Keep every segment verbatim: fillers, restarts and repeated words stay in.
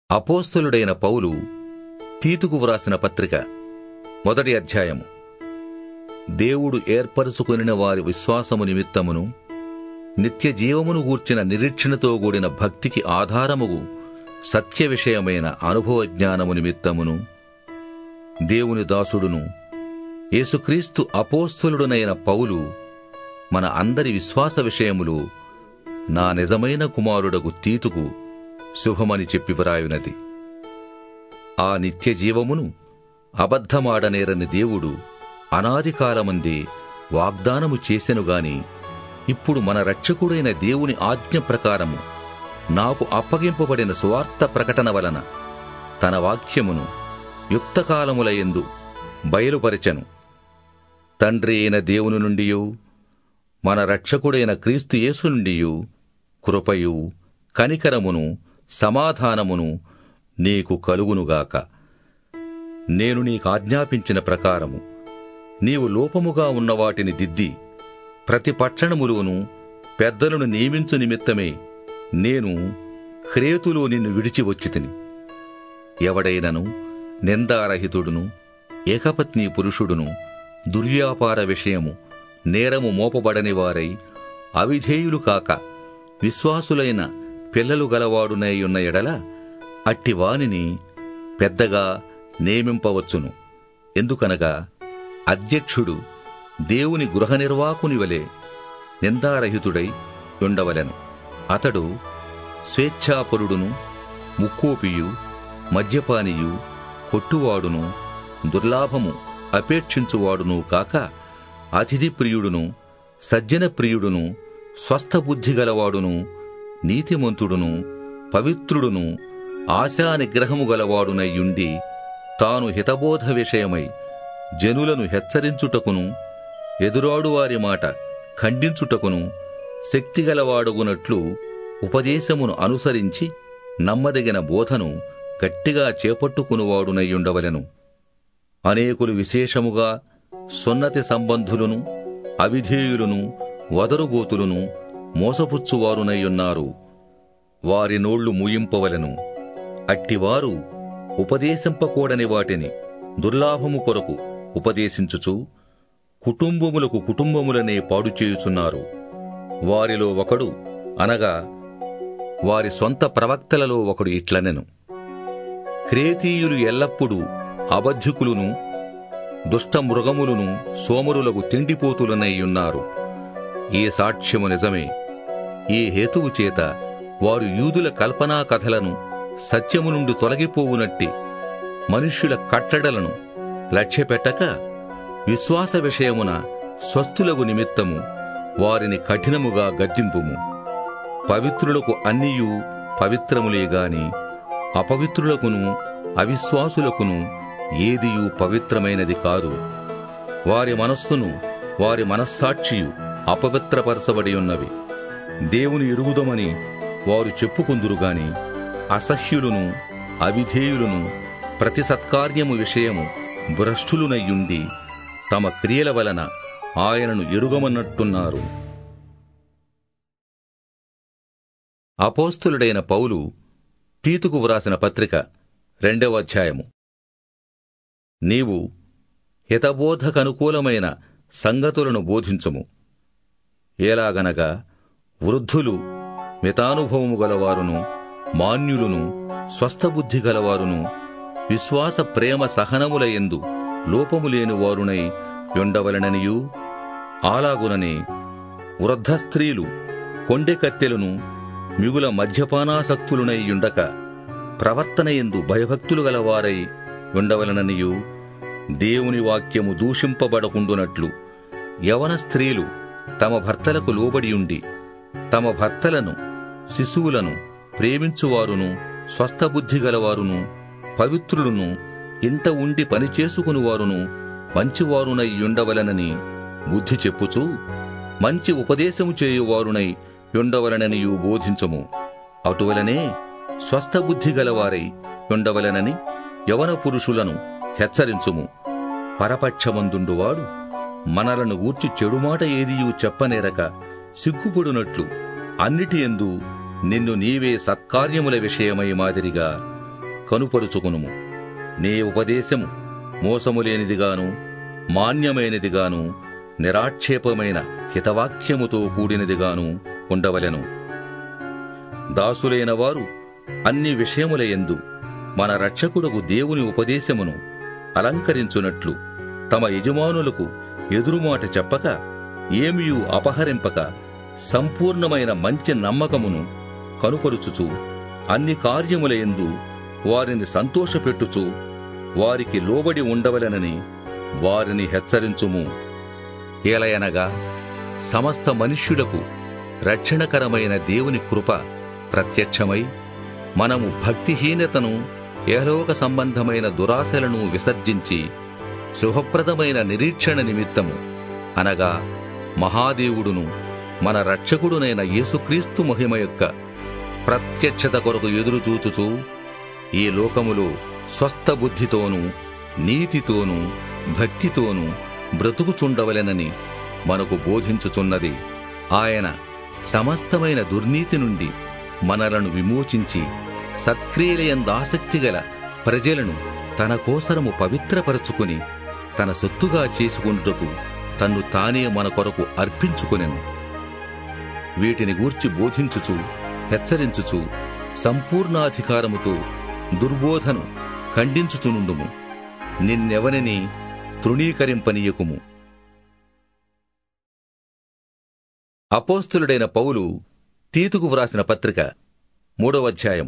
అపోస్తలుడైన పౌలు తీతుకు వ్రాసిన పత్రిక మొదటి అధ్యాయము. దేవుడు ఏర్పరచుకొనిన వారి విశ్వాసము నిమిత్తమును నిత్య జీవమును గూర్చిన నిరీక్షణతో కూడిన భక్తికి ఆధారముగు సత్య విషయమైన అనుభవ జ్ఞానము నిమిత్తమును దేవుని దాసుడును యేసుక్రీస్తు అపోస్తలుడునైన పౌలు మన అందరి విశ్వాస విషయములు నా నిజమైన కుమారుడగు తీతుకు శుభమని చెప్పి వ్రాయునది. ఆ నిత్య జీవమును అబద్ధమాడనేరని దేవుడు అనాదికాలమందే వాగ్దానము చేసెనుగాని ఇప్పుడు మన రక్షకుడైన దేవుని ఆజ్ఞ ప్రకారము నాకు అప్పగింపబడిన సువార్త ప్రకటన వలన తన వాక్యమును యుక్తకాలములయందు బయలుపరచెను. తండ్రి అయిన దేవుని నుండియు మన రక్షకుడైన క్రీస్తు యేసు నుండియు కృపయు కనికరమును సమాధానమును నీకు కలుగునుగాక. నేను నీకాజ్ఞాపించిన ప్రకారము నీవు లోపముగా ఉన్న వాటిని దిద్ది ప్రతి పట్టణములోనూ పెద్దలను నియమించు నిమిత్తమే నేను క్రేతులో నిన్ను విడిచి వచ్చితిని. ఎవడైనను నిందారహితుడును ఏకపత్ని పురుషుడును దుర్వ్యాపార విషయము నేరము మోపబడని వారై అవిధేయులు కాక విశ్వాసులైన పిల్లలు గలవాడునైయున్న ఎడల అట్టివానిని పెద్దగా నియమింపవచ్చును. ఎందుకనగా అధ్యక్షుడు దేవుని గృహ నిర్వాకుని వలె నిందారహితుడై ఉండవలెను. అతడు స్వేచ్ఛాపరుడును ముక్కోపియు మద్యపానియు కొట్టువాడును దుర్లాభము అపేక్షించువాడును కాక అతిథి ప్రియుడును సజ్జన ప్రియుడును స్వస్థబుద్ధిగలవాడును నీతిమంతుడును పవిత్రుడును ఆశా నిగ్రహము గలవాడునయ్యుండి తాను హితబోధ విషయమై జనులను హెచ్చరించుటకును ఎదురాడువారి మాట ఖండించుటకును శక్తిగలవాడుగునట్లు ఉపదేశమును అనుసరించి నమ్మదగిన బోధను గట్టిగా చేపట్టుకునివాడునయ్యుండవలెను. అనేకులు విశేషముగా సున్నతి సంబంధులను అవిధేయులను వదరుగోతులను మోసపుచ్చువారునయ్యున్నారు. వారి నోళ్లు మూయింపవలెను. అట్టివారు ఉపదేశింపకూడని వాటిని దుర్లాభము కొరకు ఉపదేశించుచు కుటుంబములకు కుటుంబములనే పాడుచేయుచున్నారు. వారిలో ఒకడు అనగా వారి సొంత ప్రవక్తలలో ఒకడు ఇట్లనెను: క్రేతీయులు ఎల్లప్పుడూ అబద్ధికులును దుష్టమృగములను సోమరులకు తిండిపోతులనైయున్నారు. ఈ సాక్ష్యము నిజమే. ఈ హేతువు చేత వారు యూదుల కల్పనా కథలను సత్యము నుండి తొలగిపోవునట్టి మనుష్యుల కట్టడలను లక్ష్యపెట్టక విశ్వాస విషయమున స్వస్థులగు నిమిత్తము వారిని కఠినముగా గద్దింపుము. పవిత్రులకు అన్నియు పవిత్రములేగాని అపవిత్రులకును అవిశ్వాసులకును ఏదియు పవిత్రమైనది కాదు. వారి మనస్సును వారి మనస్సాక్షియు అపవిత్రపరచబడి ఉన్నవి. దేవుని ఎరుగుదమని వారు చెప్పుకుందురుగాని అసహ్యులను అవిధేయులను ప్రతి సత్కార్యము విషయము భ్రష్టులునయ్యుండి తమ క్రియల వలన ఆయనను ఎరుగమన్నట్టున్నారు. అపోస్తలుడైన పౌలు తీతుకు వ్రాసిన పత్రిక రెండవ అధ్యాయము. నీవు హితబోధకనుకూలమైన సంగతులను బోధించుము. ఎలాగనగా వృద్ధులు మితానుభవము గలవారును మాన్యులును స్వస్థబుద్ధి గలవారును విశ్వాస ప్రేమ సహనములయందు లోపములేని వారునై యుండవలననియూ అలాగుననే వృద్ధ స్త్రీలు కొండెకత్తెలను మిగుల మద్యపానాసక్తులునై యుండక ప్రవర్తనయందు భయభక్తులు గలవారై ఉండవలననియూ దేవుని వాక్యము దూషింపబడకుండునట్లు యవన స్త్రీలు తమ భర్తలకు లోబడియుండి తమ భర్తలను శిశువులను ప్రేమించువారును స్వస్థబుద్ధి గలవారును పవిత్రులను ఇంట ఉండి పనిచేసుకునివారును మంచివారునై యుండవలనని బుద్ధి చెప్పుచూ మంచి ఉపదేశము చేయువారునై యుండవలననియూ బోధించుము. అటువలనే స్వస్థబుద్ధి గలవారై యుండవలనని యవన పురుషులను హెచ్చరించుము. పరపక్షమందుండువాడు మనలను గూర్చి చెడుమాట ఏదియూ చెప్పనేరక సిగ్గుపడునట్లు అన్నిటి యందు నిన్ను నీవే సత్కార్యముల విషయమై మాదిరిగా కనుపరుచుకునుము. నీ ఉపదేశము మోసములేనిదిగాను మాన్యమైనదిగాను నిరాక్షేపమైన హితవాక్యముతో కూడినదిగాను ఉండవలెను. దాసులైన వారు అన్ని విషయములయందు మన రక్షకుడగు దేవుని ఉపదేశమును అలంకరించునట్లు తమ యజమానులకు ఎదురుమాట చెప్పక ఏమియూ అపహరింపక సంపూర్ణమైన మంచి నమ్మకమును కనుపరుచుచు అన్ని కార్యములయందు వారిని సంతోషపెట్టుచు వారికి లోబడి ఉండవలెనని వారిని హెచ్చరించుము. ఏలయనగా సమస్త మనుష్యులకు రక్షణకరమైన దేవుని కృప ప్రత్యక్షమై మనము భక్తిహీనతను ఏలోక సంబంధమైన దురాశలను విసర్జించి శుభప్రదమైన నిరీక్షణ నిమిత్తము అనగా మహాదేవుడును మన రక్షకుడునైన యేసుక్రీస్తు మహిమ యొక్క ప్రత్యక్షత కొరకు ఎదురుచూచుచూ ఈ లోకములో స్వస్థ బుద్ధితోనూ నీతితోనూ భక్తితోనూ బ్రతుకుచుండవలెనని మనకు బోధించుచున్నది. ఆయన సమస్తమైన దుర్నీతి నుండి మనలను విమోచించి సత్క్రియలయందాసక్తిగల ప్రజలను తన కోసరము పవిత్రపరచుకుని తన సొత్తుగా చేసుకొనుటకు తన్ను తానే మన కొరకు అర్పించుకొనెను. వీటిని గూర్చి బోధించుచు హెచ్చరించుచు సంపూర్ణాధికారముతో దుర్బోధను ఖండించుచునుండుము. నిన్నెవనిని తృణీకరింపనీయకుము. అపోస్తలుడైన పౌలు తీతుకు వ్రాసిన పత్రిక మూడవ అధ్యాయము.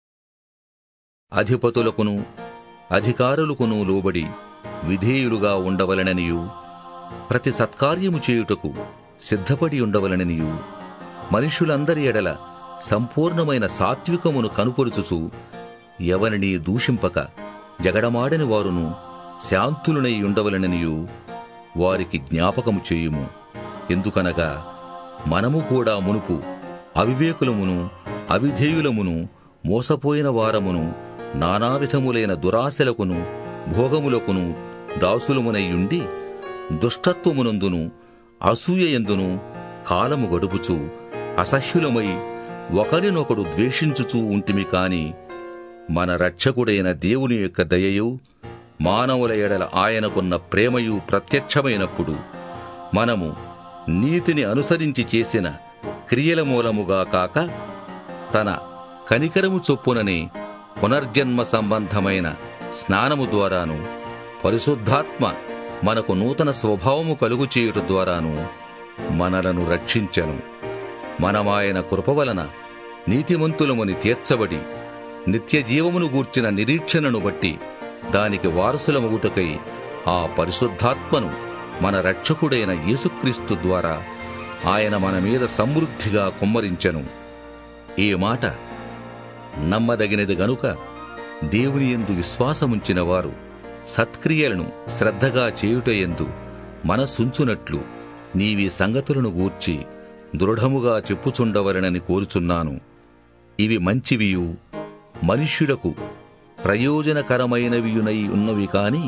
అధిపతులకును అధికారులకును లోబడి విధేయులుగా ఉండవలెననియు ప్రతి సత్కార్యము చేయుటకు సిద్ధపడి ఉండవలెననియు మనుష్యులందరి ఎడల సంపూర్ణమైన సాత్వికమును కనుపరుచుచు ఎవరిని దూషింపక జగడమాడని వారును శాంతులునై ఉండవలెననియు వారికి జ్ఞాపకము చేయుము. ఎందుకనగా మనము కూడా మునుపు అవివేకులమును అవిధేయులమును మోసపోయిన వారమును నానావిధములైన దురాశలకును భోగములకును దాసులమునయ్యుండి దుష్టత్వమునందును అసూయయందును కాలము గడుపుచు అసహ్యులమై ఒకరినొకడు ద్వేషించుచూ ఉంటిమి కాని మన రక్షకుడైన దేవుని యొక్క దయయు మానవుల ఎడల ఆయనకున్న ప్రేమయు ప్రత్యక్షమైనప్పుడు మనము నీతిని అనుసరించి చేసిన క్రియల మూలముగా కాక తన కనికరము చొప్పుననే పునర్జన్మ సంబంధమైన స్నానము ద్వారాను పరిశుద్ధాత్మ మనకు నూతన స్వభావము కలుగు చేయుట ద్వారాను మనలను రక్షించెను. మనమాయన కృప వలన నీతిమంతులమని తీర్చబడి నిత్యజీవమును గూర్చిన నిరీక్షణను బట్టి దానికి వారసులమగుటకై ఆ పరిశుద్ధాత్మను మన రక్షకుడైన యేసుక్రీస్తు ద్వారా ఆయన మన మీద సమృద్ధిగా కుమ్మరించెను. ఈ మాట నమ్మదగినది గనుక దేవుని యందు విశ్వాసముంచిన వారు సత్క్రియలను శ్రద్ధగా చేయుటయందు మనసుంచునట్లు నీవీ సంగతులను గూర్చి దృఢముగా చెప్పుచుండవలెనని కోరుచున్నాను. ఇవి మంచివియు మనుష్యులకు ప్రయోజనకరమైనవియునై ఉన్నవి కాని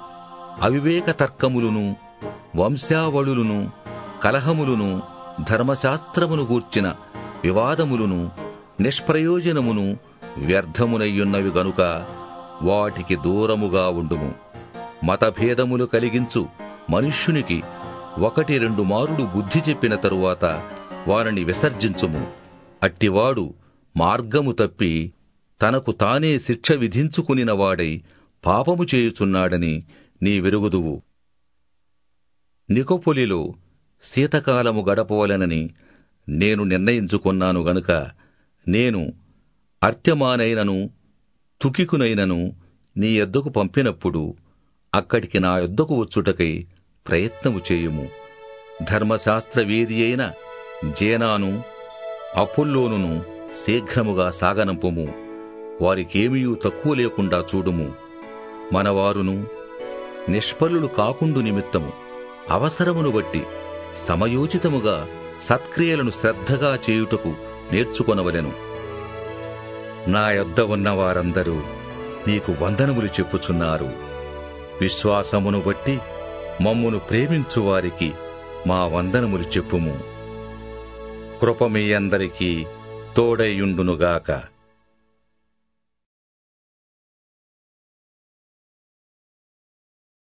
అవివేక తర్కములును వంశావళులును కలహములును ధర్మశాస్త్రమును గూర్చిన వివాదములును నిష్ప్రయోజనమును వ్యర్థమునయ్యున్నవి గనుక వాటికి దూరముగా ఉండుము. మతభేదములు కలిగించు మనుష్యునికి ఒకటి రెండు మారుడు బుద్ధి చెప్పిన తరువాత వారిని విసర్జించుము. అట్టివాడు మార్గము తప్పి తనకు తానే శిక్ష విధించుకునినవాడై పాపము చేయుచున్నాడని నీ వెరుగుదువు. నికోపొలిలో శీతకాలము గడపవలెనని నేను నిర్ణయించుకున్నాను గనుక నేను అర్త్యమానైనను తుకికునైనను నీ యొద్దకు పంపినప్పుడు అక్కడికి నా యొద్దకు వచ్చుటకై ప్రయత్నము చేయుము. ధర్మశాస్త్రవేది అయిన జేనాను అపుల్లోనును శీఘ్రముగా సాగనంపుము. వారికేమీయూ తక్కువ లేకుండా చూడుము. మనవారును నిష్ఫలులు కాకుండు నిమిత్తము అవసరమును బట్టి సమయోచితముగా సత్క్రియలను శ్రద్ధగా చేయుటకు నేర్చుకొనవలెను. నా యొద్ద ఉన్న వారందరూ నీకు వందనములు చెప్పుచున్నారు. విశ్వాసమును బట్టి మమ్మును ప్రేమించువారికి మా వందనములు చెప్పుము. కృప మీ అందరికీ తోడైయుండునుగాక.